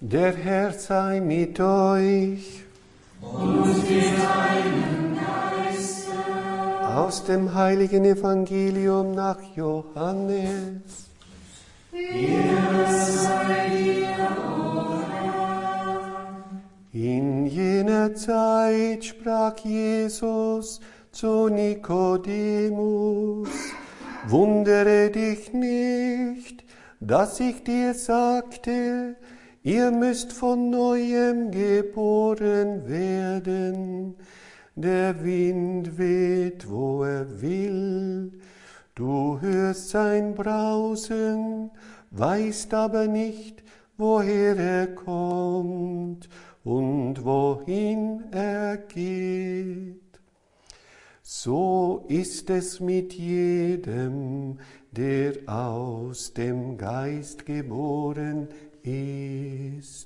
Der Herr sei mit euch. Und mit deinem Geiste. Aus dem heiligen Evangelium nach Johannes. Ehre sei dir, o Herr. In jener Zeit sprach Jesus zu Nikodemus: Wundere dich nicht, dass ich dir sagte, ihr müsst von neuem geboren werden. Der Wind weht, wo er will. Du hörst sein Brausen, weißt aber nicht, woher er kommt und wohin er geht. So ist es mit jedem, der aus dem Geist geboren ist.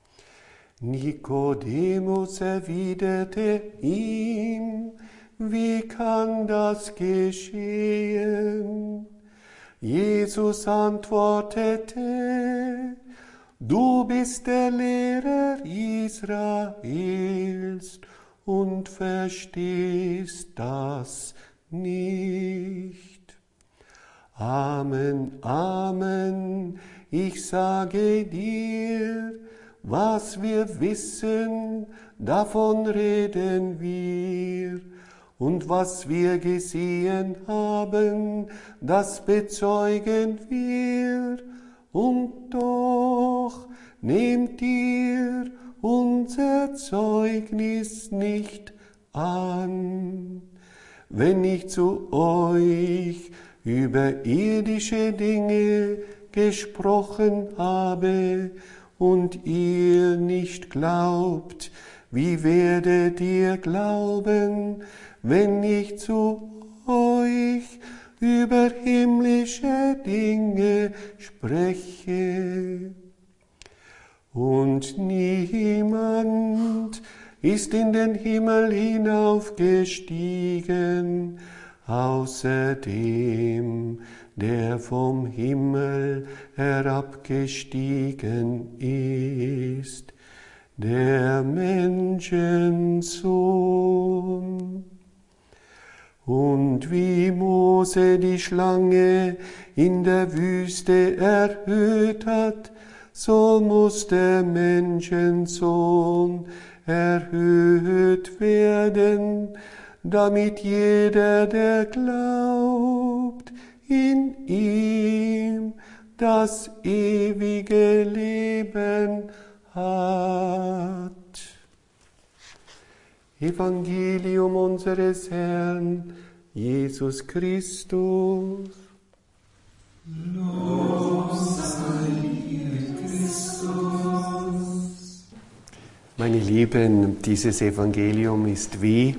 Nikodemus erwiderte ihm: Wie kann das geschehen? Jesus antwortete: Du bist der Lehrer Israels und verstehst das nicht. Amen, Amen, ich sage dir, was wir wissen, davon reden wir. Und was wir gesehen haben, das bezeugen wir. Und doch nehmt ihr unser Zeugnis nicht an. Wenn ich zu euch über irdische Dinge gesprochen habe und ihr nicht glaubt, wie werdet ihr glauben, wenn ich zu euch über himmlische Dinge spreche? Und niemand ist in den Himmel hinaufgestiegen, außer dem, der vom Himmel herabgestiegen ist, der Menschensohn. Und wie Mose die Schlange in der Wüste erhöht hat, so muss der Menschensohn erhöht werden, damit jeder, der glaubt, in ihm das ewige Leben hat. Evangelium unseres Herrn Jesus Christus. Lob sei dir, Christus. Meine Lieben, dieses Evangelium ist wie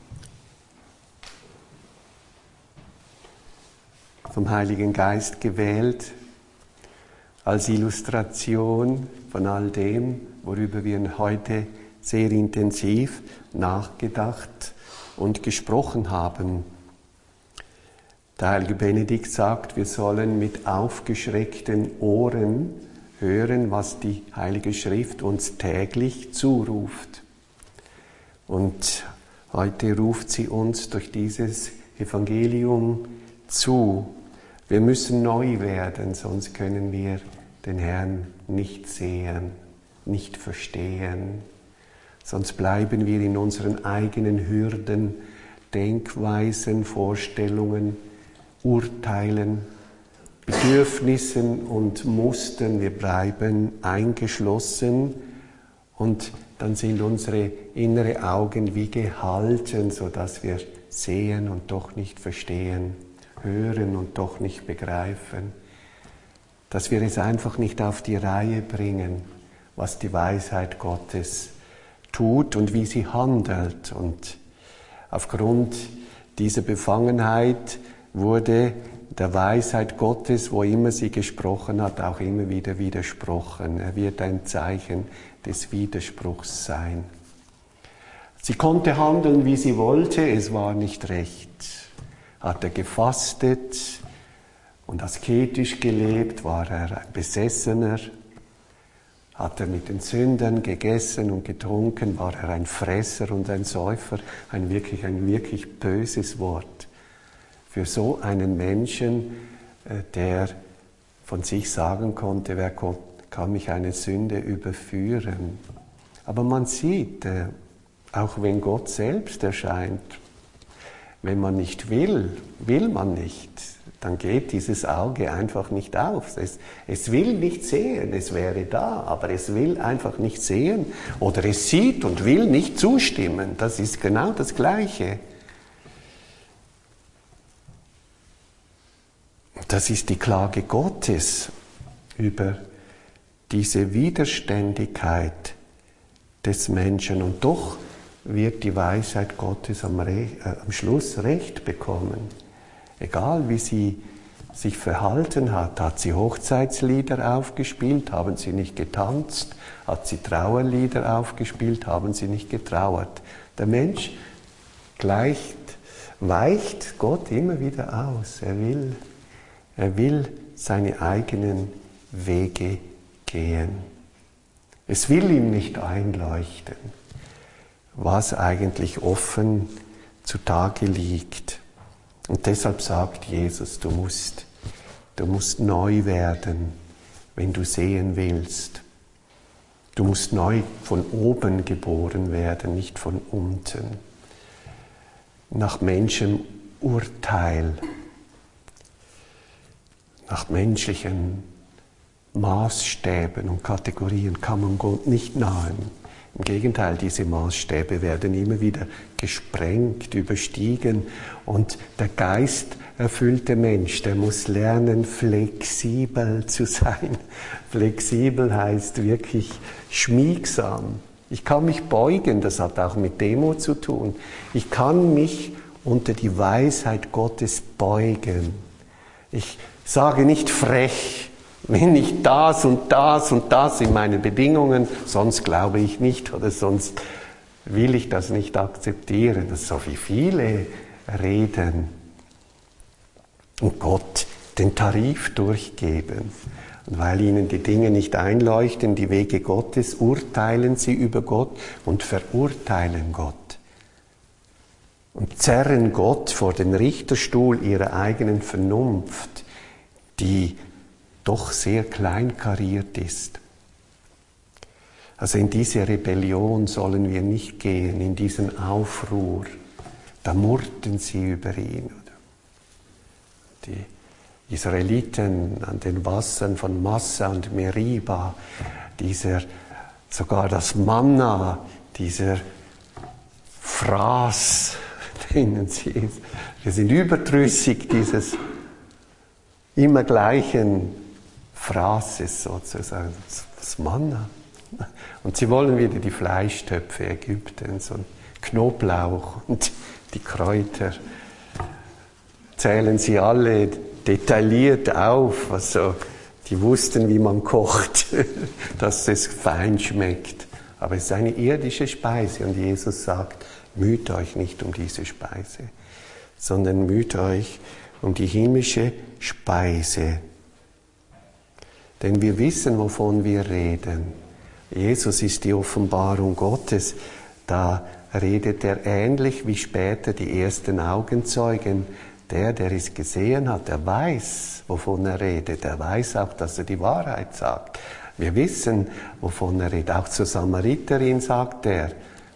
vom Heiligen Geist gewählt, als Illustration von all dem, worüber wir heute sehr intensiv nachgedacht und gesprochen haben. Der heilige Benedikt sagt, wir sollen mit aufgeschreckten Ohren hören, was die Heilige Schrift uns täglich zuruft. Und heute ruft sie uns durch dieses Evangelium zu. Wir müssen neu werden, sonst können wir den Herrn nicht sehen, nicht verstehen. Sonst bleiben wir in unseren eigenen Hürden, Denkweisen, Vorstellungen, Urteilen, Bedürfnissen und Mustern. Wir bleiben eingeschlossen und dann sind unsere inneren Augen wie gehalten, sodass wir sehen und doch nicht verstehen, hören und doch nicht begreifen. Dass wir es einfach nicht auf die Reihe bringen, was die Weisheit Gottes tut und wie sie handelt. Und aufgrund dieser Befangenheit wurde der Weisheit Gottes, wo immer sie gesprochen hat, auch immer wieder widersprochen. Er wird ein Zeichen des Widerspruchs sein. Sie konnte handeln, wie sie wollte, es war nicht recht. Hat er gefastet und asketisch gelebt, war er ein Besessener. Hat er mit den Sündern gegessen und getrunken, war er ein Fresser und ein Säufer, ein wirklich böses Wort. Für so einen Menschen, der von sich sagen konnte, wer kann mich eine Sünde überführen? Aber man sieht, auch wenn Gott selbst erscheint, wenn man nicht will, will man nicht. Dann geht dieses Auge einfach nicht auf. Es will nicht sehen, es wäre da, aber es will einfach nicht sehen. Oder es sieht und will nicht zustimmen. Das ist genau das Gleiche. Das ist die Klage Gottes über diese Widerständigkeit des Menschen. Und doch wird die Weisheit Gottes am Schluss Recht bekommen. Egal wie sie sich verhalten hat sie Hochzeitslieder aufgespielt, haben sie nicht getanzt, hat sie Trauerlieder aufgespielt, haben sie nicht getrauert. Der Mensch weicht Gott immer wieder aus. Er will seine eigenen Wege gehen. Es will ihm nicht einleuchten, was eigentlich offen zutage liegt. Und deshalb sagt Jesus, du musst neu werden, wenn du sehen willst. Du musst neu von oben geboren werden, nicht von unten. Nach Menschenurteil, nach menschlichen Maßstäben und Kategorien kann man Gott nicht nahen. Im Gegenteil, diese Maßstäbe werden immer wieder gesprengt, überstiegen. Und der geisterfüllte Mensch, der muss lernen, flexibel zu sein. Flexibel heißt wirklich schmiegsam. Ich kann mich beugen, das hat auch mit Demut zu tun. Ich kann mich unter die Weisheit Gottes beugen. Ich sage nicht frech, wenn nicht das und das und das in meinen Bedingungen, sonst glaube ich nicht oder sonst will ich das nicht akzeptieren. Das ist so wie viele reden und Gott den Tarif durchgeben. Und weil ihnen die Dinge nicht einleuchten, die Wege Gottes, urteilen sie über Gott und verurteilen Gott. Und zerren Gott vor den Richterstuhl ihrer eigenen Vernunft, die doch sehr kleinkariert ist. Also in diese Rebellion sollen wir nicht gehen, in diesen Aufruhr. Da murrten sie über ihn. Die Israeliten an den Wassern von Massa und Meriba, sogar das Manna, dieser Fraß, wir sind überdrüssig dieses immer gleichen Phrases sozusagen, das Manna. Und sie wollen wieder die Fleischtöpfe Ägyptens und Knoblauch und die Kräuter. Zählen sie alle detailliert auf. Also, die wussten, wie man kocht, dass es fein schmeckt. Aber es ist eine irdische Speise und Jesus sagt, müht euch nicht um diese Speise, sondern müht euch um die himmlische Speise. Denn wir wissen, wovon wir reden. Jesus ist die Offenbarung Gottes. Da redet er ähnlich wie später die ersten Augenzeugen. Der es gesehen hat, der weiß, wovon er redet. Er weiß auch, dass er die Wahrheit sagt. Wir wissen, wovon er redet. Auch zur Samariterin sagt er,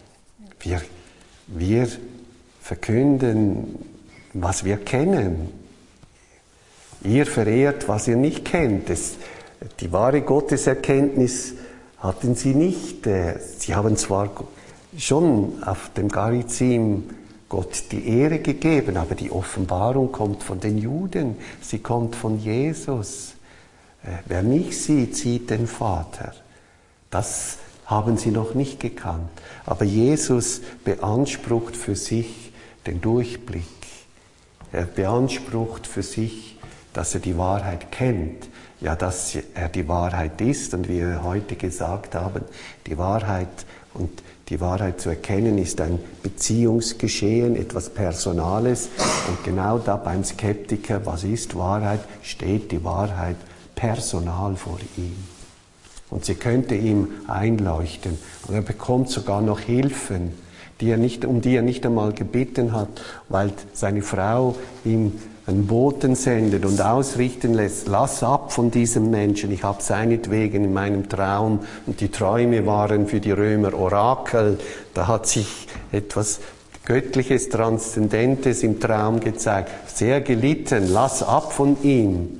wir verkünden, was wir kennen. Ihr verehrt, was ihr nicht kennt. Die wahre Gotteserkenntnis hatten sie nicht. Sie haben zwar schon auf dem Garizim Gott die Ehre gegeben, aber die Offenbarung kommt von den Juden, sie kommt von Jesus. Wer mich sieht, sieht den Vater. Das haben sie noch nicht gekannt. Aber Jesus beansprucht für sich den Durchblick. Er beansprucht für sich, dass er die Wahrheit kennt. Ja, dass er die Wahrheit ist und wie wir heute gesagt haben, die Wahrheit zu erkennen ist ein Beziehungsgeschehen, etwas Personales. Und genau da beim Skeptiker, was ist Wahrheit, steht die Wahrheit personal vor ihm. Und sie könnte ihm einleuchten. Und er bekommt sogar noch Hilfen, um die er nicht einmal gebeten hat, weil seine Frau ihm einen Boten sendet und ausrichten lässt, lass ab von diesem Menschen, ich habe seinetwegen in meinem Traum, und die Träume waren für die Römer Orakel, da hat sich etwas Göttliches, Transzendentes im Traum gezeigt, sehr gelitten, lass ab von ihm.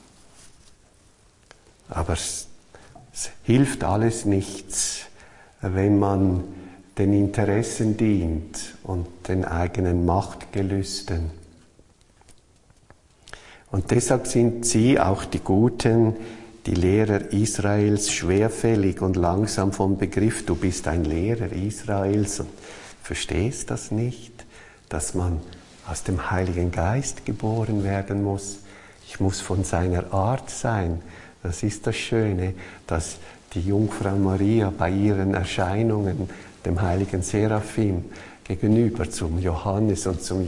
Aber es hilft alles nichts, wenn man den Interessen dient und den eigenen Machtgelüsten. Und deshalb sind sie, auch die Guten, die Lehrer Israels, schwerfällig und langsam vom Begriff. Du bist ein Lehrer Israels und verstehst das nicht, dass man aus dem Heiligen Geist geboren werden muss. Ich muss von seiner Art sein. Das ist das Schöne, dass die Jungfrau Maria bei ihren Erscheinungen dem heiligen Seraphim gegenüber zum Johannes und zum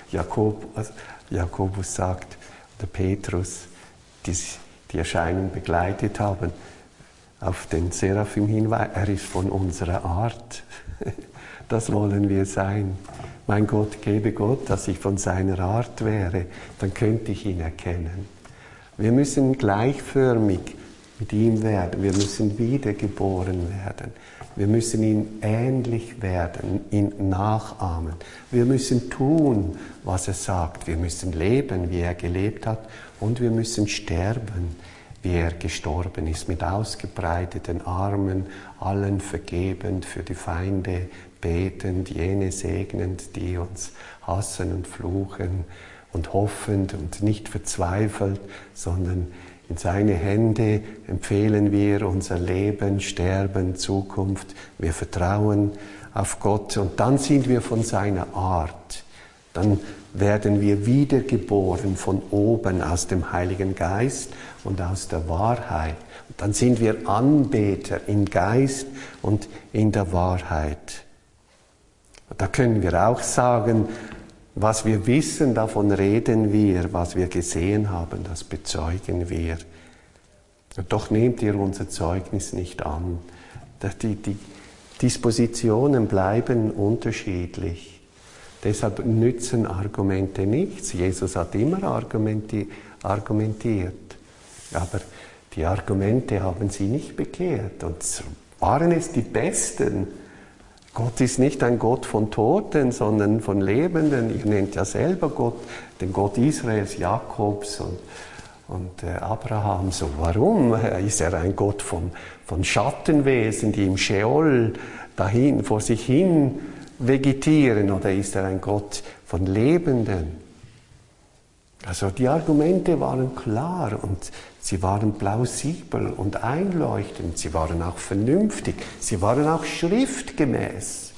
Jakobus sagt, der Petrus, die Erscheinung begleitet haben, auf den Seraphim hinweisen, er ist von unserer Art. Das wollen wir sein. Mein Gott, gebe Gott, dass ich von seiner Art wäre, dann könnte ich ihn erkennen. Wir müssen gleichförmig mit ihm werden, wir müssen wiedergeboren werden. Wir müssen ihm ähnlich werden, ihn nachahmen. Wir müssen tun, was er sagt. Wir müssen leben, wie er gelebt hat. Und wir müssen sterben, wie er gestorben ist, mit ausgebreiteten Armen, allen vergebend, für die Feinde betend, jene segnend, die uns hassen und fluchen, und hoffend und nicht verzweifelt, sondern in seine Hände empfehlen wir unser Leben, Sterben, Zukunft. Wir vertrauen auf Gott und dann sind wir von seiner Art. Dann werden wir wiedergeboren von oben aus dem Heiligen Geist und aus der Wahrheit. Und dann sind wir Anbeter im Geist und in der Wahrheit. Und da können wir auch sagen, was wir wissen, davon reden wir, was wir gesehen haben, das bezeugen wir. Und doch nehmt ihr unser Zeugnis nicht an. Die Dispositionen bleiben unterschiedlich. Deshalb nützen Argumente nichts. Jesus hat immer argumentiert. Aber die Argumente haben sie nicht bekehrt. Und waren es die besten? Gott ist nicht ein Gott von Toten, sondern von Lebenden. Ihr nennt ja selber Gott, den Gott Israels, Jakobs und Abrahams. So, warum ist er ein Gott von Schattenwesen, die im Scheol dahin vor sich hin vegetieren, oder ist er ein Gott von Lebenden? Also die Argumente waren klar und sie waren plausibel und einleuchtend, sie waren auch vernünftig, sie waren auch schriftgemäß.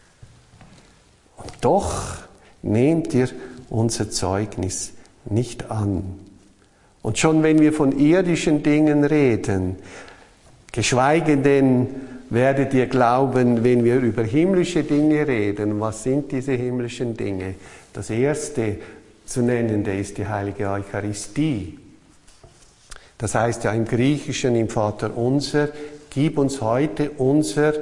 Und doch nehmt ihr unser Zeugnis nicht an. Und schon wenn wir von irdischen Dingen reden, geschweige denn werdet ihr glauben, wenn wir über himmlische Dinge reden. Was sind diese himmlischen Dinge? Das erste zu nennende ist die heilige Eucharistie. Das heißt ja im Griechischen, im Vater unser, gib uns heute unser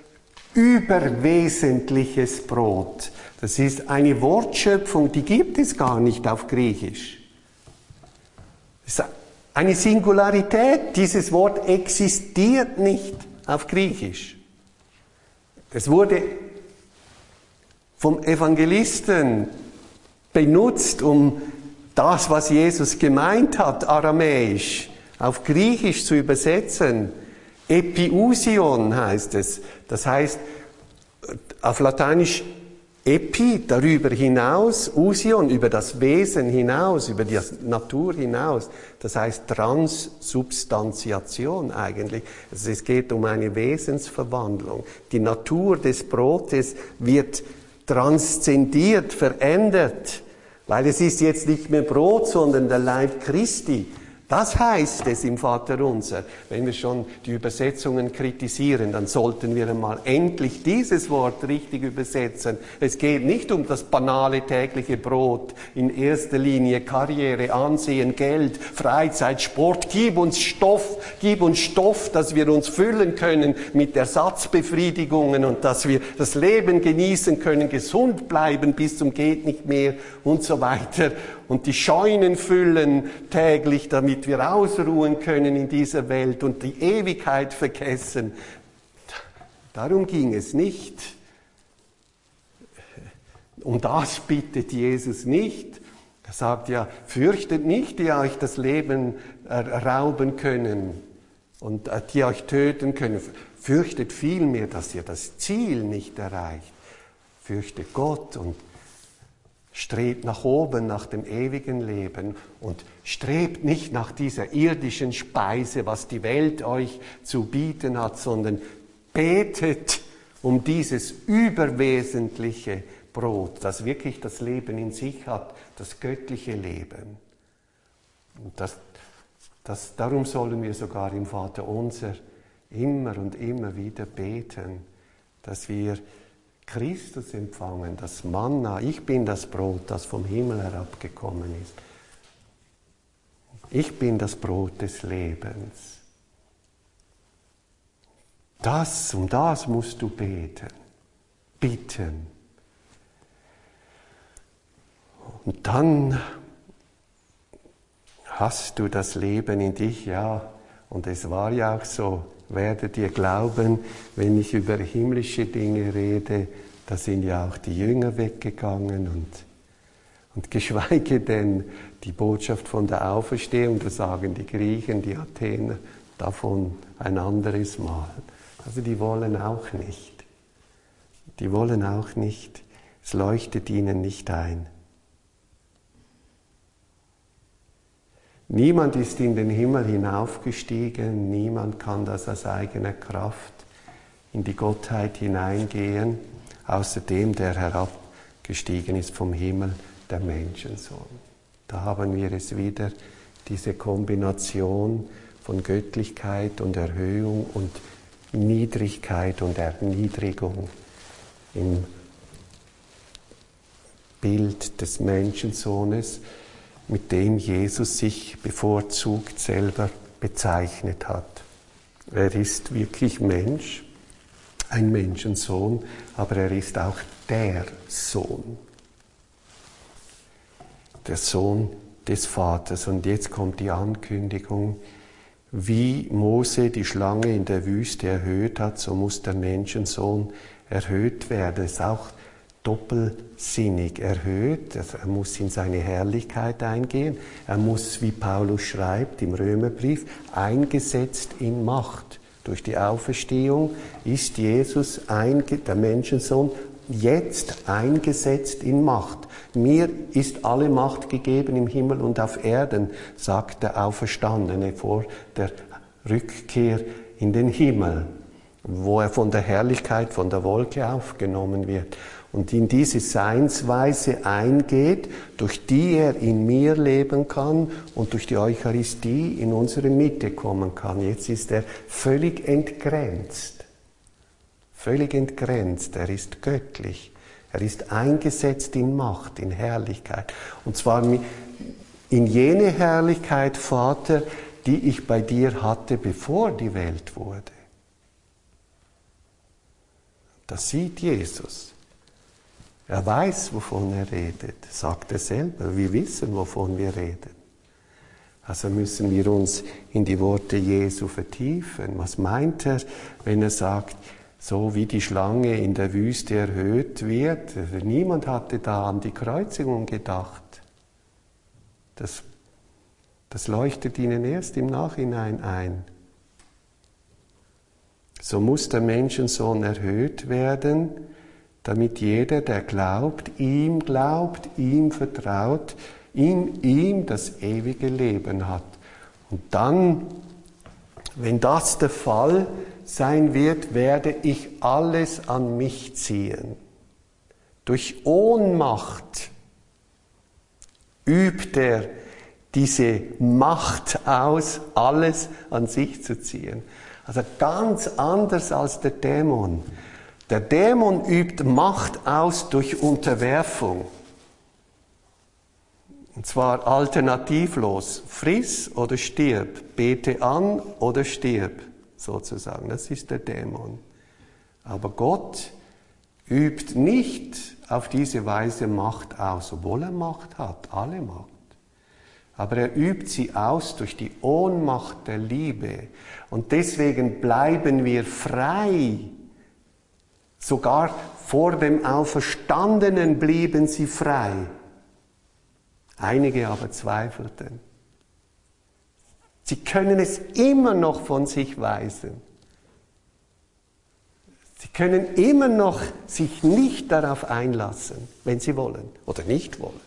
überwesentliches Brot. Das ist eine Wortschöpfung, die gibt es gar nicht auf Griechisch. Das ist eine Singularität. Dieses Wort existiert nicht auf Griechisch. Es wurde vom Evangelisten benutzt, um das, was Jesus gemeint hat, aramäisch, auf Griechisch zu übersetzen. Epiousion heißt es. Das heißt auf Lateinisch epi, darüber hinaus, ousion, über das Wesen hinaus, über die Natur hinaus. Das heißt Transsubstantiation eigentlich. Also es geht um eine Wesensverwandlung. Die Natur des Brotes wird transzendiert, verändert. Weil es ist jetzt nicht mehr Brot, sondern der Leib Christi. Das heißt es im Vaterunser. Wenn wir schon die Übersetzungen kritisieren, dann sollten wir einmal endlich dieses Wort richtig übersetzen. Es geht nicht um das banale tägliche Brot, in erster Linie Karriere, Ansehen, Geld, Freizeit, Sport. Gib uns Stoff, dass wir uns füllen können mit Ersatzbefriedigungen und dass wir das Leben genießen können, gesund bleiben bis zum geht nicht mehr und so weiter. Und die Scheunen füllen täglich, damit wir ausruhen können in dieser Welt und die Ewigkeit vergessen. Darum ging es nicht. Um das bittet Jesus nicht. Er sagt ja, fürchtet nicht, die euch das Leben rauben können und die euch töten können. Fürchtet vielmehr, dass ihr das Ziel nicht erreicht. Fürchtet Gott und strebt nach oben, nach dem ewigen Leben und strebt nicht nach dieser irdischen Speise, was die Welt euch zu bieten hat, sondern betet um dieses überwesentliche Brot, das wirklich das Leben in sich hat, das göttliche Leben. Und darum sollen wir sogar im Vaterunser immer und immer wieder beten, dass wir Christus empfangen, das Manna. Ich bin das Brot, das vom Himmel herabgekommen ist. Ich bin das Brot des Lebens. Um das musst du beten, bitten. Und dann hast du das Leben in dich, ja, und es war ja auch so. Werdet ihr glauben, wenn ich über himmlische Dinge rede, da sind ja auch die Jünger weggegangen und geschweige denn die Botschaft von der Auferstehung, da sagen die Griechen, die Athener, davon ein anderes Mal. Also die wollen auch nicht. Die wollen auch nicht. Es leuchtet ihnen nicht ein. Niemand ist in den Himmel hinaufgestiegen, niemand kann das aus eigener Kraft in die Gottheit hineingehen, außer dem, der herabgestiegen ist vom Himmel, der Menschensohn. Da haben wir es wieder, diese Kombination von Göttlichkeit und Erhöhung und Niedrigkeit und Erniedrigung im Bild des Menschensohnes, mit dem Jesus sich bevorzugt selber bezeichnet hat. Er ist wirklich Mensch, ein Menschensohn, aber er ist auch der Sohn des Vaters. Und jetzt kommt die Ankündigung, wie Mose die Schlange in der Wüste erhöht hat, so muss der Menschensohn erhöht werden. Es ist auch doppelsinnig erhöht. Er muss in seine Herrlichkeit eingehen. Er muss, wie Paulus schreibt im Römerbrief, eingesetzt in Macht. Durch die Auferstehung ist Jesus, der Menschensohn, jetzt eingesetzt in Macht. Mir ist alle Macht gegeben im Himmel und auf Erden, sagt der Auferstandene vor der Rückkehr in den Himmel, wo er von der Herrlichkeit, von der Wolke aufgenommen wird und in diese Seinsweise eingeht, durch die er in mir leben kann und durch die Eucharistie in unsere Mitte kommen kann. Jetzt ist er völlig entgrenzt. Völlig entgrenzt. Er ist göttlich. Er ist eingesetzt in Macht, in Herrlichkeit. Und zwar in jene Herrlichkeit, Vater, die ich bei dir hatte, bevor die Welt wurde. Das sieht Jesus. Er weiß, wovon er redet, sagt er selber. Wir wissen, wovon wir reden. Also müssen wir uns in die Worte Jesu vertiefen. Was meint er, wenn er sagt, so wie die Schlange in der Wüste erhöht wird? Niemand hatte da an die Kreuzigung gedacht. Das leuchtet ihnen erst im Nachhinein ein. So muss der Menschensohn erhöht werden, damit jeder, der glaubt, ihm vertraut, in ihm das ewige Leben hat. Und dann, wenn das der Fall sein wird, werde ich alles an mich ziehen. Durch Ohnmacht übt er diese Macht aus, alles an sich zu ziehen. Also ganz anders als der Dämon. Der Dämon übt Macht aus durch Unterwerfung. Und zwar alternativlos. Friss oder stirb. Bete an oder stirb, sozusagen. Das ist der Dämon. Aber Gott übt nicht auf diese Weise Macht aus, obwohl er Macht hat, alle Macht. Aber er übt sie aus durch die Ohnmacht der Liebe. Und deswegen bleiben wir frei. Sogar vor dem Auferstandenen blieben sie frei. Einige aber zweifelten. Sie können es immer noch von sich weisen. Sie können immer noch sich nicht darauf einlassen, wenn sie wollen oder nicht wollen.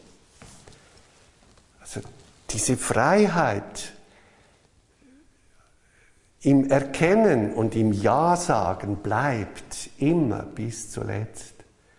Also diese Freiheit im Erkennen und im Ja sagen bleibt immer bis zuletzt.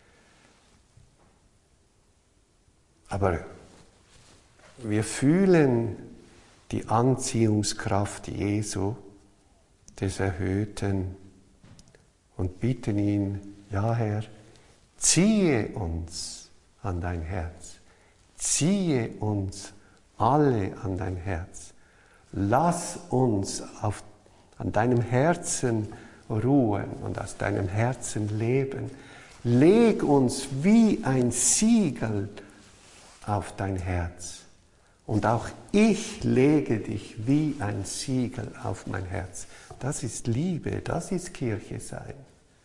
Aber wir fühlen die Anziehungskraft Jesu, des Erhöhten, und bitten ihn, ja Herr, ziehe uns an dein Herz, ziehe uns alle an dein Herz, lass uns an deinem Herzen ruhen und aus deinem Herzen leben, leg uns wie ein Siegel auf dein Herz. Und auch ich lege dich wie ein Siegel auf mein Herz. Das ist Liebe, das ist Kirche sein.